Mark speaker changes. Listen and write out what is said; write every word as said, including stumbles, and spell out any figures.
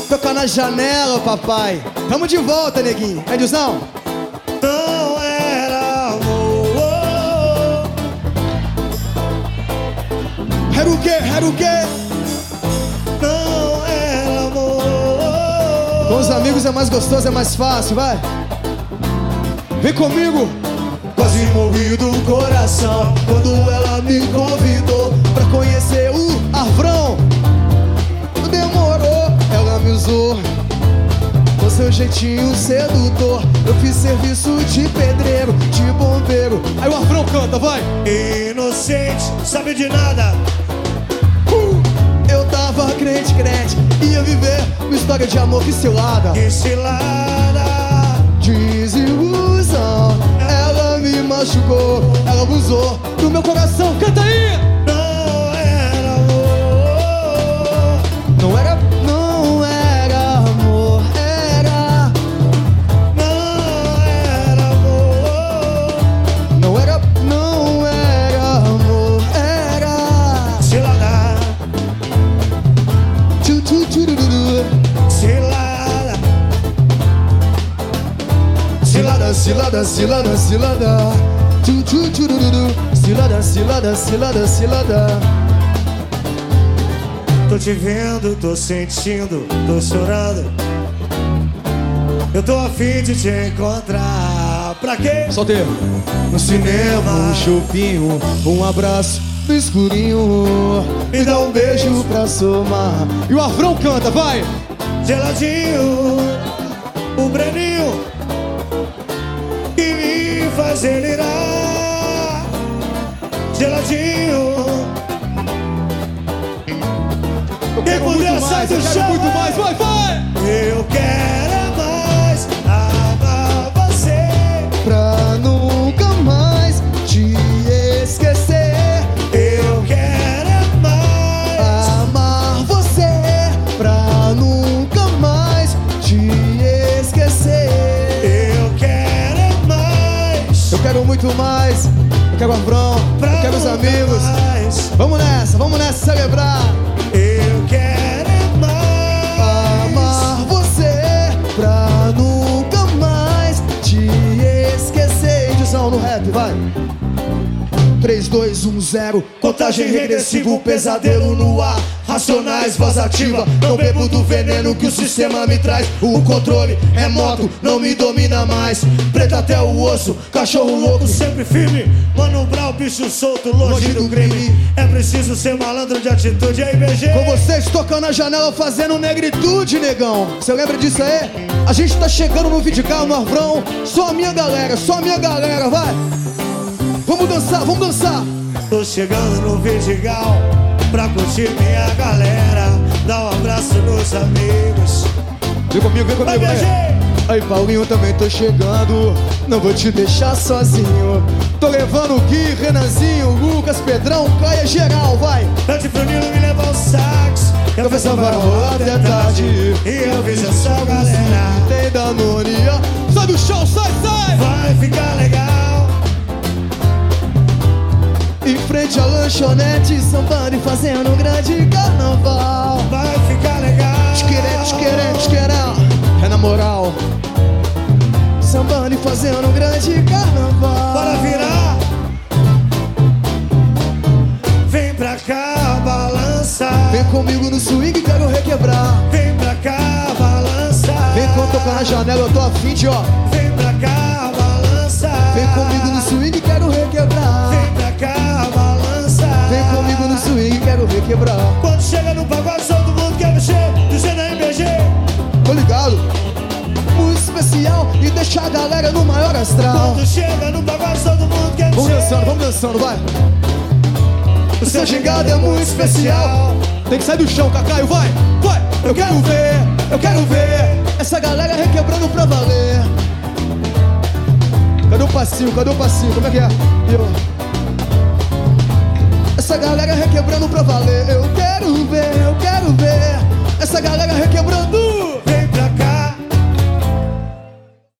Speaker 1: Toca na janela, papai. Tamo de volta, neguinho. Edilson.
Speaker 2: Não era amor.
Speaker 1: Era o quê? Era o quê?
Speaker 2: Não era amor.
Speaker 1: Com os amigos é mais gostoso, é mais fácil, vai. Vem comigo.
Speaker 2: Quase morri do coração quando ela me convidou
Speaker 1: pra conhecer o Arvrão. Demorou, ela me usou com seu jeitinho sedutor. Eu fiz serviço de pedreiro, de bombeiro. Aí o Arvrão canta, vai.
Speaker 2: Inocente, sabe de nada.
Speaker 1: uh, Eu tava crente, crente, ia viver uma história de amor que cilada.
Speaker 2: Que cilada.
Speaker 1: Desilusão. Ela me machucou, ela abusou do meu coração. Canta aí.
Speaker 2: Não era amor.
Speaker 1: Não era, não era amor, era.
Speaker 2: Não era amor.
Speaker 1: Não era, não era amor, era.
Speaker 2: Cilada.
Speaker 1: Tchu, tchu, tchu, du, du, du.
Speaker 2: Cilada.
Speaker 1: Cilada, cilada, cilada, cilada. Tchu, tchu, tchu, du, du, du. Cilada, cilada, cilada, cilada.
Speaker 2: Tô te vendo, tô sentindo, tô chorando. Eu tô a fim de te encontrar. Pra quê?
Speaker 1: Solteiro. No cinema, um chupinho, um abraço no escurinho. Me dá um beijo pra somar. E o Arvrão canta, vai.
Speaker 2: Geladinho, o Breninho que me faz delirar. Geladinho.
Speaker 1: Eu quero muito mais, eu quero muito mais, vai, vai!
Speaker 2: Eu quero é mais amar você
Speaker 1: pra nunca mais te esquecer.
Speaker 2: Eu quero é mais
Speaker 1: amar você pra nunca mais te esquecer.
Speaker 2: Eu quero é mais.
Speaker 1: Eu quero muito mais. Eu quero o Arvrão, eu quero os amigos.
Speaker 2: Mais.
Speaker 1: Vamos nessa, vamos nessa celebrar.
Speaker 2: Eu quero é mais
Speaker 1: amar você pra nunca mais te esquecer. Edilson no rap, vai. três, dois, um, zero.
Speaker 2: Contagem regressiva, o pesadelo no ar. Racionais, voz ativa. Não bebo do veneno que o sistema me traz. O controle remoto não me domina mais. Preto até o osso, cachorro louco sempre firme. Mano Brau, bicho solto, longe do crime. É preciso ser malandro de atitude, aí B G.
Speaker 1: Com vocês tocando a janela, fazendo negritude, negão. Você lembra disso aí? A gente tá chegando no Vidigal, no Arvrão. Só a minha galera, só a minha galera, vai. Vamos dançar, vamos dançar.
Speaker 2: Tô chegando no Vidigal pra curtir minha galera. Dá um abraço nos amigos.
Speaker 1: Vem comigo, vem comigo,
Speaker 2: vai.
Speaker 1: Aí Paulinho, também tô chegando. Não vou te deixar sozinho. Tô levando o Gui, Renanzinho, Lucas, Pedrão, Caia, geral, vai.
Speaker 2: Pede pro Nilo me levar o sax. Que a festa vai rolar até tarde. E eu vejo essa galera.
Speaker 1: Tem Danone, ó. Sai do chão, sai, sai.
Speaker 2: Vai ficar legal.
Speaker 1: Em frente à lanchonete, sambando e fazendo um grande carnaval.
Speaker 2: Vai ficar legal.
Speaker 1: Tchiqueré, tchiqueré, tchiqueré. É na moral. Sambando e fazendo um grande carnaval.
Speaker 2: Bora virar. Vem pra cá, balança.
Speaker 1: Vem comigo no swing, quero requebrar.
Speaker 2: Vem pra cá, balança.
Speaker 1: Vem quando tocar na janela, eu tô afim de, ó.
Speaker 2: Vem pra cá, balança.
Speaker 1: Vem comigo no swing, quero requebrar.
Speaker 2: Vem pra cá, balança.
Speaker 1: Vem comigo no swing, quero requebrar.
Speaker 2: Quando chega no pagode, todo mundo quer mexer. Dizendo aí, B G.
Speaker 1: Tô ligado. Muito especial e deixa a galera no maior astral.
Speaker 2: Quando chega no pagode, todo mundo quer mexer.
Speaker 1: Vamos dançando, vamos dançando, vai. O seu gingado é muito especial. Tem que sair do chão, Cacaio, vai, vai. Eu quero ver, eu quero ver essa galera requebrando pra valer. Cadê o passinho, cadê o passinho, como é que é? Eu. Essa galera requebrando pra valer. Eu quero ver, eu quero ver essa galera requebrando.